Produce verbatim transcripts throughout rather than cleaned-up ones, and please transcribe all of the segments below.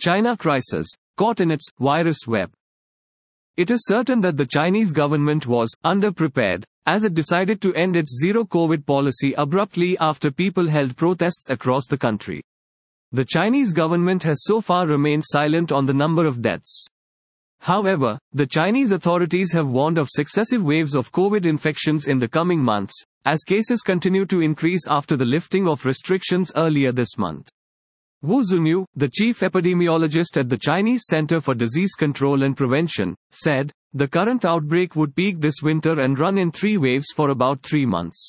China crisis, caught in its virus web. It is certain that the Chinese government was underprepared, as it decided to end its zero-COVID policy abruptly after people held protests across the country. The Chinese government has so far remained silent on the number of deaths. However, the Chinese authorities have warned of successive waves of COVID infections in the coming months, as cases continue to increase after the lifting of restrictions earlier this month. Wu Zunyu, the chief epidemiologist at the Chinese Center for Disease Control and Prevention, said, the current outbreak would peak this winter and run in three waves for about three months.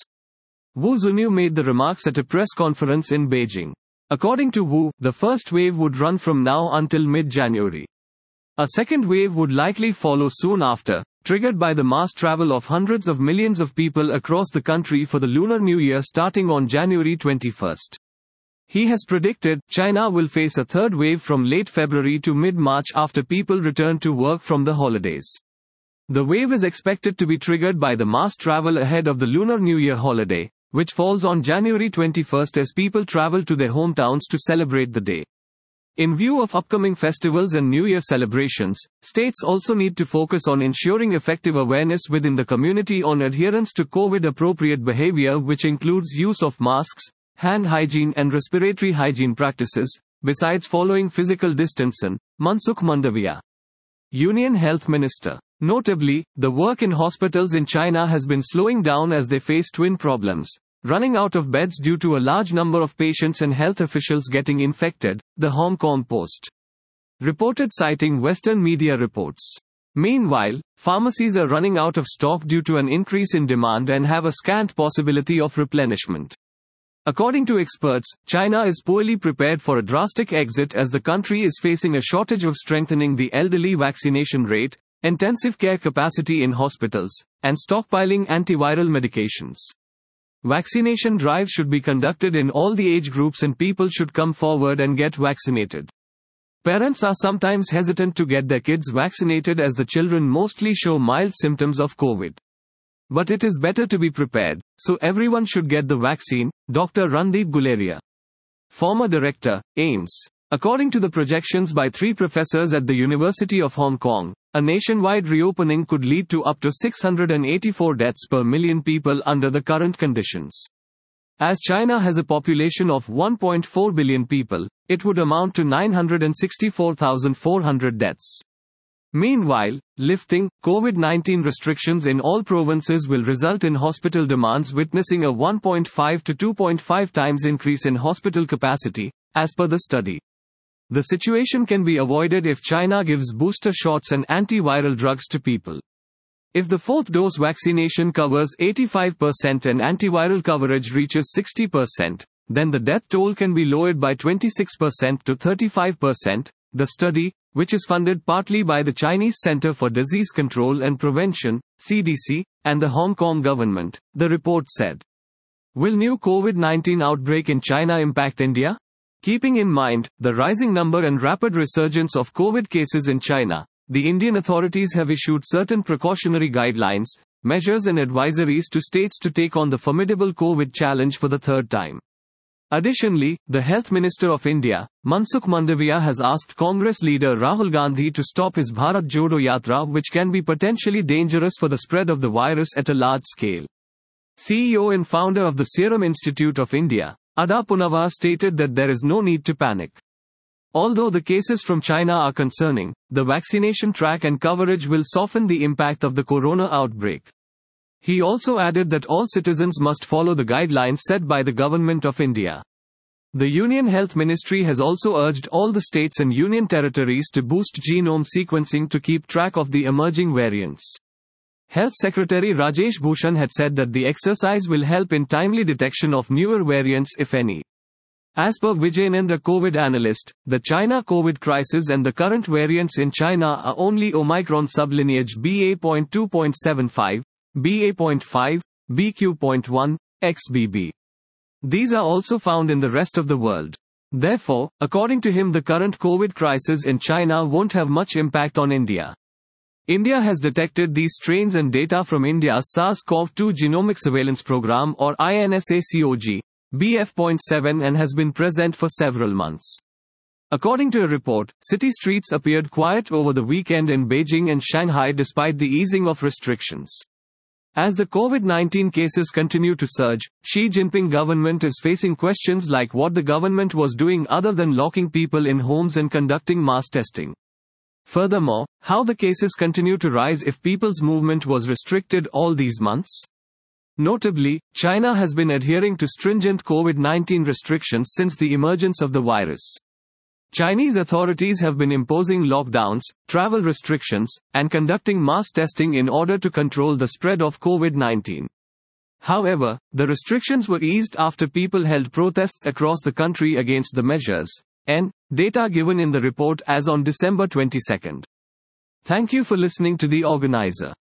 Wu Zunyu made the remarks at a press conference in Beijing. According to Wu, the first wave would run from now until mid-January. A second wave would likely follow soon after, triggered by the mass travel of hundreds of millions of people across the country for the Lunar New Year starting on January twenty-first. He has predicted China will face a third wave from late February to mid-March after people return to work from the holidays. The wave is expected to be triggered by the mass travel ahead of the Lunar New Year holiday, which falls on January twenty-first as people travel to their hometowns to celebrate the day. In view of upcoming festivals and New Year celebrations, states also need to focus on ensuring effective awareness within the community on adherence to COVID-appropriate behavior, which includes use of masks, hand hygiene and respiratory hygiene practices, besides following physical distancing. Mansukh Mandaviya, Union Health Minister. Notably, the work in hospitals in China has been slowing down as they face twin problems: running out of beds due to a large number of patients and health officials getting infected, the Hong Kong Post reported, citing Western media reports. Meanwhile, pharmacies are running out of stock due to an increase in demand and have a scant possibility of replenishment. According to experts, China is poorly prepared for a drastic exit as the country is facing a shortage of strengthening the elderly vaccination rate, intensive care capacity in hospitals, and stockpiling antiviral medications. Vaccination drives should be conducted in all the age groups and people should come forward and get vaccinated. Parents are sometimes hesitant to get their kids vaccinated as the children mostly show mild symptoms of COVID. But it is better to be prepared, so everyone should get the vaccine, Doctor Randeep Guleria, former director, AIIMS. According to the projections by three professors at the University of Hong Kong, a nationwide reopening could lead to up to six hundred eighty-four deaths per million people under the current conditions. As China has a population of one point four billion people, it would amount to nine hundred sixty-four thousand four hundred deaths. Meanwhile, lifting COVID nineteen restrictions in all provinces will result in hospital demands witnessing a one point five to two point five times increase in hospital capacity, as per the study. The situation can be avoided if China gives booster shots and antiviral drugs to people. If the fourth dose vaccination covers eighty-five percent and antiviral coverage reaches sixty percent, then the death toll can be lowered by twenty-six percent to thirty-five percent. The study, which is funded partly by the Chinese Center for Disease Control and Prevention, C D C, and the Hong Kong government, the report said. Will new COVID nineteen outbreak in China impact India? Keeping in mind the rising number and rapid resurgence of COVID cases in China, the Indian authorities have issued certain precautionary guidelines, measures and advisories to states to take on the formidable COVID challenge for the third time. Additionally, the Health Minister of India, Mansukh Mandaviya, has asked Congress leader Rahul Gandhi to stop his Bharat Jodo Yatra, which can be potentially dangerous for the spread of the virus at a large scale. C E O and founder of the Serum Institute of India, Ada Punava, stated that there is no need to panic. Although the cases from China are concerning, the vaccination track and coverage will soften the impact of the corona outbreak. He also added that all citizens must follow the guidelines set by the Government of India. The Union Health Ministry has also urged all the states and union territories to boost genome sequencing to keep track of the emerging variants. Health Secretary Rajesh Bhushan had said that the exercise will help in timely detection of newer variants, if any. As per Vijayanand, a COVID analyst, the China COVID crisis and the current variants in China are only Omicron sublineage B A point two point seven five, B A point five, B Q point one, X B B. These are also found in the rest of the world. Therefore, according to him, the current COVID crisis in China won't have much impact on India. India has detected these strains and data from India's SARS CoV two Genomic Surveillance Program, or INSACOG, B F point seven, and has been present for several months. According to a report, city streets appeared quiet over the weekend in Beijing and Shanghai despite the easing of restrictions. As the COVID nineteen cases continue to surge, Xi Jinping government is facing questions like what the government was doing other than locking people in homes and conducting mass testing. Furthermore, how the cases continue to rise if people's movement was restricted all these months? Notably, China has been adhering to stringent COVID nineteen restrictions since the emergence of the virus. Chinese authorities have been imposing lockdowns, travel restrictions, and conducting mass testing in order to control the spread of COVID nineteen. However, the restrictions were eased after people held protests across the country against the measures. N. Data given in the report as on December twenty-second. Thank you for listening to The Organizer.